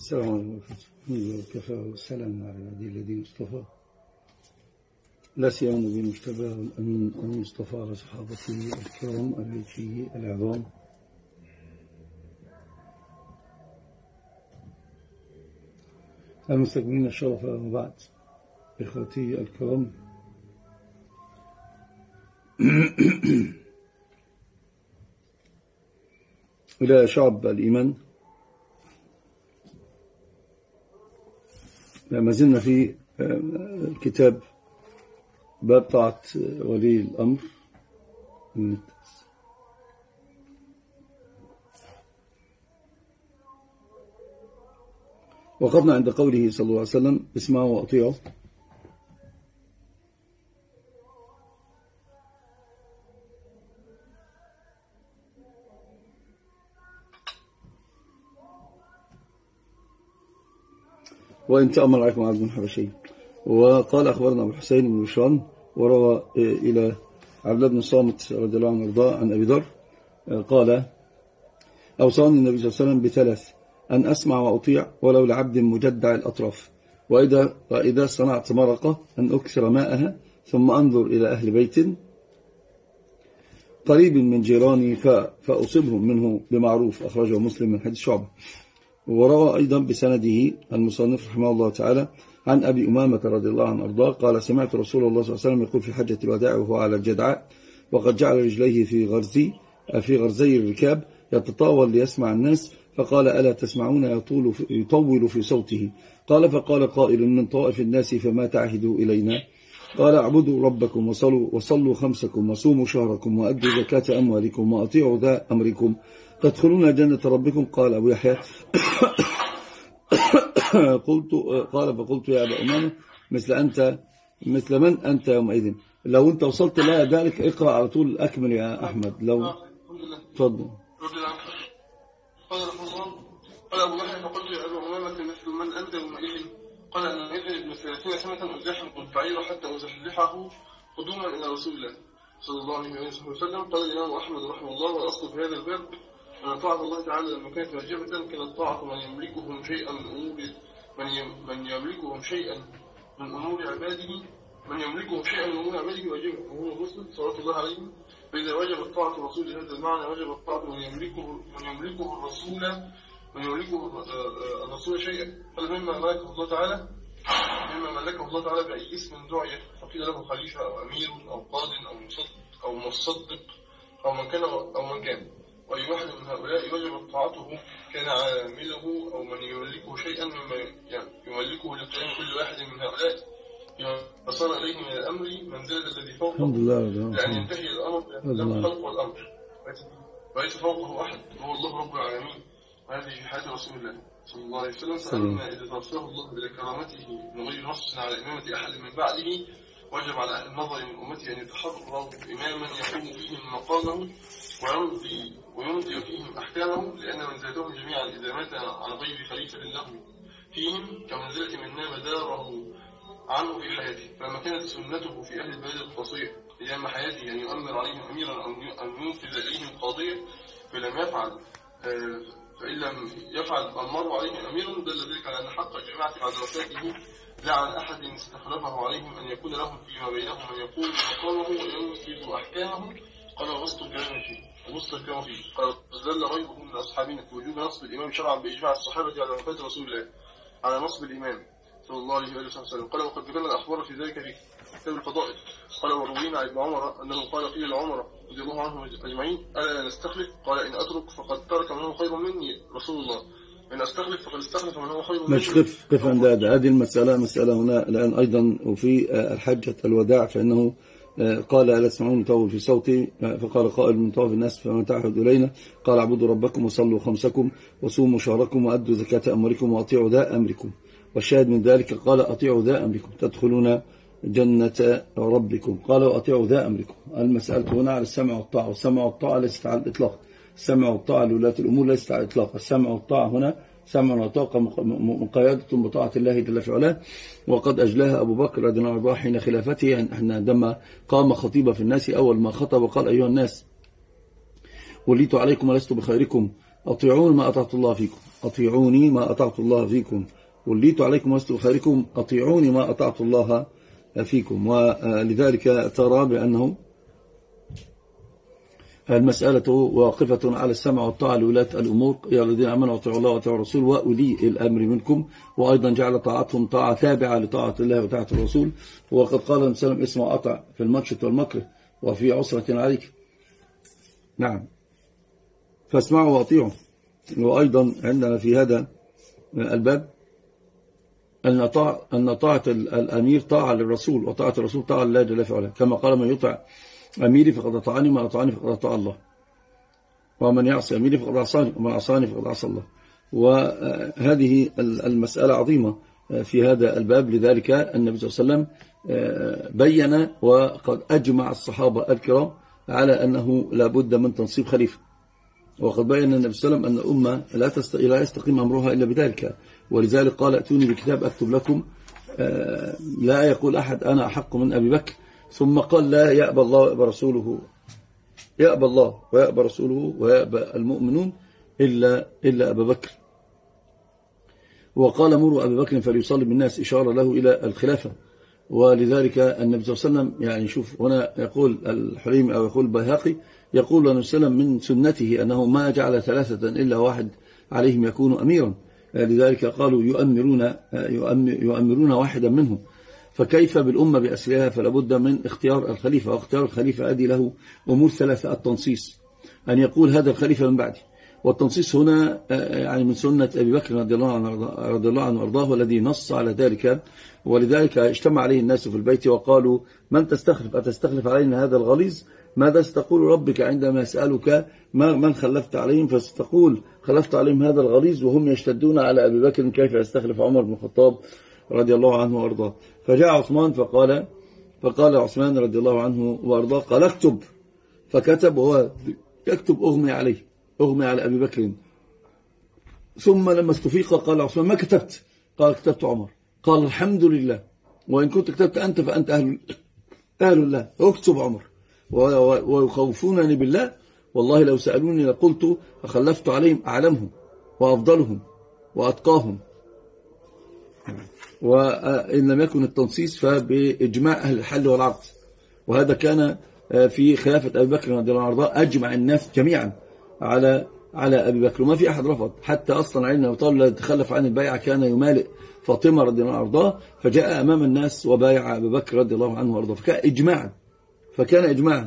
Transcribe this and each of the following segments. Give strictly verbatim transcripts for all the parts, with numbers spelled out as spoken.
السلام عليكم ورحمة الله وكفى والسلام على النبي الذي اصطفى لا سيما النبي المجتبى والأمين المصطفى على صحابته الكرام البيتي العظام المستكملين الشرف. وبعد إخوتي الكرام إلى شعب الإيمان، ما زلنا في كتاب باب طاعة ولي الأمر. وقفنا عند قوله صلى الله عليه وسلم اسمعوا وأطيعوا. وإن تأمر عليكم عبد حبشي. وقال أخبرنا أبو الحسين بن بشران وروى إلى عبد بن الصامت رضي الله عنه وارضاه عن أبي ذر قال أوصاني النبي صلى الله عليه وسلم بثلاث: أن أسمع وأطيع ولو لعبد مجدع الأطراف، وإذا, وإذا صنعت مرقة أن أكثر ماءها، ثم أنظر إلى أهل بيت قريب من جيراني فأصبهم منه بمعروف. أخرجه مسلم من حديث شعبة. وروى أيضا بسنده المصنف رحمه الله تعالى عن أبي أمامة رضي الله عنه أرضاه قال سمعت رسول الله صلى الله عليه وسلم يقول في حجة الوداع وهو على الجدعاء وقد جعل رجليه في غرزي في غرزي الركاب يتطاول ليسمع الناس، فقال ألا تسمعون يطول في يطول في صوته؟ قال فقال قائل من طائف الناس فما تعهدوا إلينا؟ قال اعبدوا ربكم وصلوا, وصلوا خمسكم وصوموا شهركم وأدوا زكاة أموالكم وأطيعوا ذا أمركم تدخلون جنة ربكم. قال أبو يحيى قلت قال فقلت يا أبا أمامة مثل أنت مثل من أنت يومئذ؟ لو أنت وصلت لا ذلك اقرأ على طول أكمل يا أحمد. لو تفضل. قال رحمه الله قال أبو يحيى فقلت يا أبا أمامة مثل من أنت يومئذ؟ قال أن ابن ابن ثلاثين سنة أزاحم البعير حتى أزحلحه قدوما إلى رسول الله صلى الله عليه وسلم. قال الإمام أحمد رحمه الله والأصل في هذا الباب أن طاعة الله تعالى لما كانت واجبة كانت طاعة من يملكهم شيئا من أمور من, من يملكهم شيئا من أمور عباده من يملكهم شيئا من أمور عباده واجبة وهو الرسل صلى الله عليه. فإذا وجبت طاعة الرسول هذا المعنى وجبت طاعة من يملكه من يملكه الرسول من يملكه الرسول شيئا. قال مما ملكه الله تعالى مما ملكه الله تعالى بأي اسم دعي فقيل له خليفة أو أمير أو قاض أو مصدق أو مصدق أو من كان أو من كان وأي واحد من هؤلاء وجبت طاعته كان عامله أو من يملكه شيئا مما يملكه لقيام كل واحد من هؤلاء فصار إليه من الأمر منزلة الذي فوقه لأن ينتهي الأمر له خلق والأمر وليس فوقه أحد هو الله رب العالمين. وهذه في حياة رسول الله صلى الله عليه وسلم. فأما إذا توصله الله إلى كرامته من غير نص على إمامة أحد من بعده وجب على أهل النظر من أمته أن يتحروا إماما يقوم فيهم مقامه ويمضي ويمضي فيهم أحكامه، لأن منزلتهم جميعا إذا مات عن غير خليفة له فيهم كمنزلة من نام داره عنه في حياته. فلما كانت سنته في أهل البلد القصير أيام حياته أن يؤمر عليهم أميرا أو أن ينفذ إليهم قاضيا فلم يفعل فإن لم يفعل أمره عليهم أميرا دل ذلك على أن حق الجماعة بعد وفاته لا عن أحد استخلفه عليهم أن يكون لهم فيما بينهم من يقول مقامه وينفذ أحكامه. قال وسط الكلام فيه وسط الكلام فيه قال دل غيره من أصحابنا في وجوب نصب الإمام شرعا بإجماع الصحابة على وفاة رسول الله على نصب الإمام صلى الله عليه وسلم. قال وقد ذكرنا الأخبار في ذلك في كتاب الفضائل. قال وروينا عن ابن عمر أنه قال فيه لعمر رضي الله عنهم أجمعين ألا نستخلف؟ قال إن أترك فقد ترك من هو خير مني رسول الله، إن أستخلف فقد استخلف من هو خير مني. مش قف قف عند هذه المسألة مسألة هنا الآن أيضا. وفي الحجة الوداع فإنه قال ألا تسمعون يطول في صوتي؟ فقال قائل من طواف الناس فما تعهد إلينا؟ قال اعبدوا ربكم وصلوا خمسكم وصوموا شهركم وأدوا زكاة أموالكم وأطيعوا ذا أمركم. والشاهد من ذلك قال أطيعوا ذا أمركم تدخلون جنة ربكم. قال وأطيعوا ذا أمركم. المسألة هنا على السمع والطاعة، والسمع والطاعة ليست على الإطلاق. السمع والطاعة لولاة الأمور ليست على الإطلاق. السمع والطاعة هنا سمع وطاعة مقيدة بطاعة الله جل في علاه، وقد أجلاها أبو بكر رضي الله عنه حين خلافته عندما قام خطيبا في الناس أول ما خطب قال أيها الناس وليت عليكم ولست بخيركم أطيعوني ما أطعت الله فيكم، أطيعوني ما أطعت الله فيكم، وليت عليكم وأستغفر خيركم، أطيعوني ما أطعت الله فيكم. ولذلك ترى بأنه المسألة واقفة على السمع والطاعة لولاة الأمور، يا الذين آمنوا أطيعوا الله وأطيعوا الرسول وأولي الأمر منكم. وأيضا جعل طاعتهم طاعة تابعة لطاعة الله وطاعة الرسول. وقد قال النبي صلى الله عليه وسلم اسمع أطع في المكشط والمكره وفي عسرة عليك. نعم، فاسمعوا وأطيعوا. وأيضا عندنا في هذا الباب أن طاعة أن طاعة الأمير طاعة للرسول، وطاعة الرسول طاعة لله جل وعلا، كما قال من يطع أميري فقد أطاعني، ما أطاعني فقد أطاع الله، ومن يعصي أميري فقد عصاني، ومن عصاني فقد عصى الله. وهذه المسألة عظيمة في هذا الباب. لذلك النبي صلى الله عليه وسلم بين وقد أجمع الصحابة الكرام على أنه لا بد من تنصيب خليفة. وقد بين النبي صلى الله عليه وسلم أن الأمة لا يستقيم أمرها إلا بذلك. ولذلك قال ائتوني بكتاب أكتب لكم، لا يقول أحد أنا أحق من أبي بكر. ثم قال لا يأبى الله ويأبى رسوله، يأبى الله ويأبى رسوله ويأبى المؤمنون إلا, إلا أبا بكر. وقال مروا أبا بكر فليصلي بالناس، إشارة له إلى الخلافة. ولذلك النبي صلى الله عليه وسلم يعني شوف هنا يقول الحليمي أو يقول البيهقي، يقول النبي صلى الله عليه وسلم من سنته أنه ما جعل ثلاثة إلا واحد عليهم يكون أميرا. لذلك قالوا يؤمرون, يؤمرون واحدا منهم. فكيف بالأمة بأسرها؟ فلا بد من اختيار الخليفة. واختيار الخليفة أدي له أمور ثلاثة: التنصيص، أن يقول هذا الخليفة من بعدي، والتنصيص هنا يعني من سنة أبي بكر رضي الله عنه رضي الله عنه وارضاه، والذي نص على ذلك. ولذلك اجتمع عليه الناس في البيت وقالوا من تستخلف؟ أتستخلف علينا هذا الغليظ؟ ماذا ستقول ربك عندما يسألك من خلفت عليهم؟ فستقول خلفت عليهم هذا الغليظ وهم يشتدون على أبي بكر، كيف يستخلف عمر بن الخطاب رضي الله عنه وارضاه؟ فجاء عثمان فقال فقال عثمان رضي الله عنه وارضاه قال اكتب، فكتب وهو يكتب أغمي عليه، أغمي على أبي بكر. ثم لما استفيق قال عثمان ما كتبت؟ قال كتبت عمر. قال الحمد لله، وإن كنت كتبت أنت فأنت أهل, أهل الله، اكتب عمر. ويخوفونني بالله والله لو سألوني لقلت فخلفت عليهم أعلمهم وأفضلهم وأتقاهم. وإن لم يكن التنصيص فبإجماع أهل الحل والعقد. وهذا كان في خلافة أبي بكر رضي الله عنه، أجمع الناس جميعا على على أبي بكر، وما في أحد رفض. حتى أصلا علينا وطال الذي تخلف عن البيعة كان يمالئ فاطمة رضي الله عنها، فجاء أمام الناس وبايع أبي بكر رضي الله عنه وارضاه، فكان إجماعا فكان إجماعا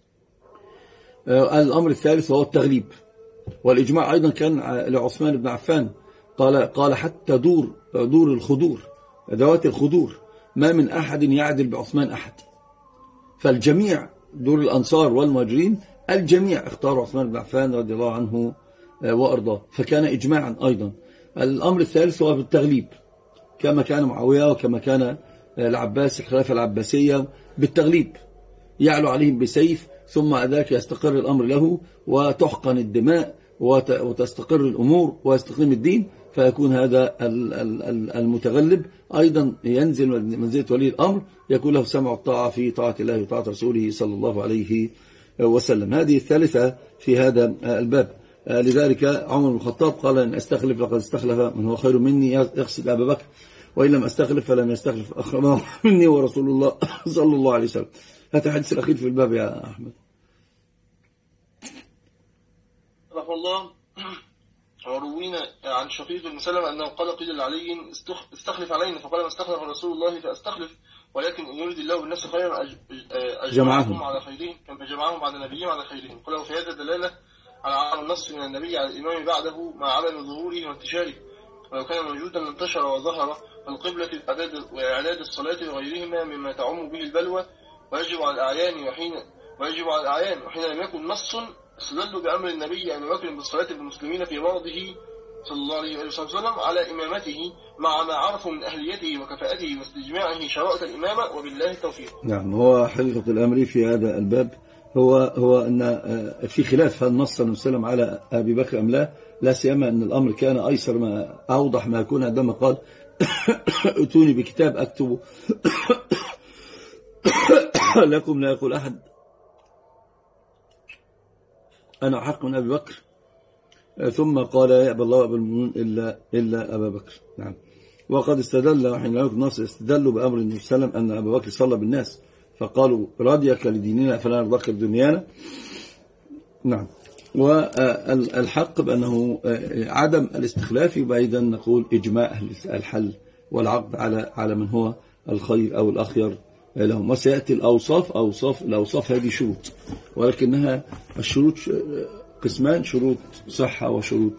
الأمر الثالث وهو التغليب. والإجماع أيضا كان لعثمان بن عفان، قال قال حتى دور دور الخدور، ذوات الخدور ما من أحد يعدل بعثمان أحد. فالجميع دور الأنصار والمهاجرين الجميع اختاروا عثمان بن عفان رضي الله عنه وأرضاه، فكان إجماعا أيضا. الأمر الثالث هو بالتغليب، كما كان معاوية وكما كان العباس الخلافة العباسية بالتغليب، يعلو عليهم بسيف، ثم ذاك يستقر الأمر له وتحقن الدماء وتستقر الأمور ويستقيم الدين، فيكون هذا المتغلب أيضا ينزل منزلة ولي الأمر، يكون له سمع الطاعة في طاعة الله وطاعة رسوله صلى الله عليه وسلم. هذه الثالثة في هذا الباب. لذلك عمر بن الخطاب قال أن أستخلف لقد استخلف من هو خير مني، يقصد أبا بكر، وإن لم أستخلف فلم يستخلف أخرى مني ورسول الله صلى الله عليه وسلم. هذا الحديث الأخير في الباب يا أحمد. رحمه الله. وروينا عن شقيق بن سلمة أنه قال قيل لعلي استخلف علينا، فقال ما استخلف رسول الله فأستخلف، ولكن إن يريد الله بالناس خيرا أجمعهم على خيرهم كما جمعهم بعد نبيهم على خيرهم. قال في هذا دلالة على عمل النص من النبي على الإمام بعده مع عدم ظهوره وانتشاره، ولو كان موجودا لانتشر وظهر. فالقبلة وإعداد الصلاة وغيرهما مما تعم به البلوى، ويجب على الأعيان وحين ويجب على الأعيان وحين لم يكن نص استدلوا بأمر النبي أن يوكل بالصلاة بالمسلمين في مرضه صلى الله عليه وسلم على إمامته، مع ما عرفوا من أهليته وكفاءته واستجماعه شرائط الإمامة، وبالله التوفيق. نعم، هو حقيقة الأمر في هذا الباب هو هو أن في خلاف هل نص النبي صلى الله عليه وسلم على أبي بكر أم لا، لا سيما أن الأمر كان أيسر ما أوضح ما يكون عندما قال ائتوني بكتاب أكتب لكم لا يقول أحد أنا أحق من أبي بكر، ثم قال يأبى الله ويأبى المؤمنون إلا, إلا أبا بكر. نعم. وقد استدل حين يقول الناس استدلوا بأمر النبي صلى الله عليه وسلم أن أبا بكر صلى بالناس فقالوا رضيك لديننا فلا نرضاك لدنيانا. نعم. والحق بأنه عدم الاستخلاف يبقى إذا نقول إجماع الحل والعقد على على من هو الخير أو الأخير لهم. وسيأتي الأوصاف أوصاف الأوصاف هذه شروط، ولكنها الشروط قسمان: شروط صحة وشروط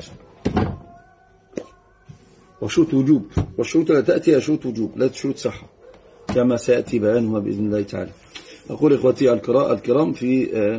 وشروط وجوب. والشروط لا تأتي شروط وجوب، لا شروط صحة، كما سيأتي بيانها بإذن الله تعالى. أقول إخوتي الكرام في